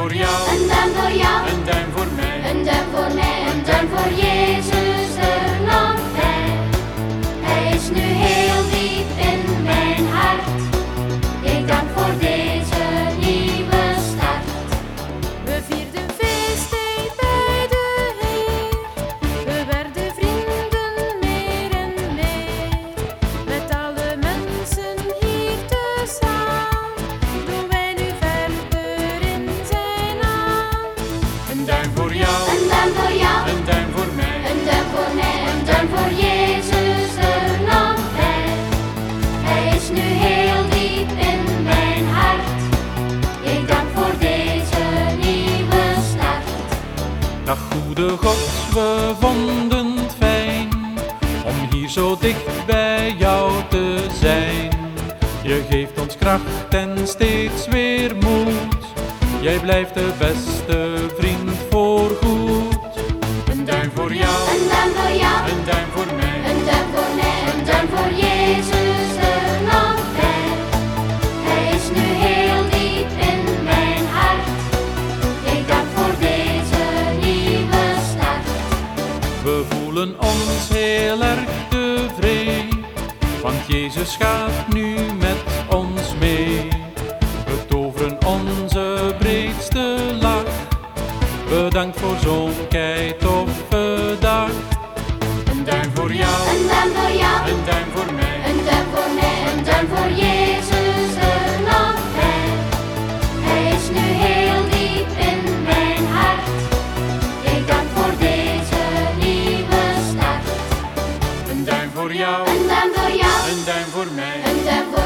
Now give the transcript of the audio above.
voor jou, een duim voor jou, een duim voor mij, een duim voor mij, een duim voor Jezus er nog bij. Hij is nu heel diep in mijn hart. Ik dank voor deze nieuwe start. We vierden feestdag bij de Heer. We werden vrienden meer en meer. Met alle mensen hier tezaam doen wij nu verder in zijn naam. een duim voor jou, Een duim voor jou, een duim voor mij, een duim voor mij, een duim voor Jezus er nog bij. Hij is nu heel diep in mijn hart. Ik dank voor deze nieuwe start. Dag goede God, we vonden het fijn om hier zo dicht bij jou te zijn. Je geeft ons kracht en steeds weer moed. Jij blijft de beste vriend voorgoed. Een duim voor jou, Een duim voor jou, een duim voor mij, een duim voor mij, een duim voor Jezus er nog bij. Hij is nu heel diep in mijn hart. Ik dank voor deze nieuwe start. we voelen ons heel erg tevreden, want Jezus gaat nu met ons mee. We toveren onze breedste lach, bedankt voor zo'n keitoffe dag. Een duim voor jou, Een duim voor jou, een duim voor mij, een duim voor mij, een duim voor Jezus er nog bij. Hij is nu heel diep in mijn hart. Ik dank voor deze nieuwe start. een duim voor jou, Een duim voor jou, een duim voor mij, een duim voor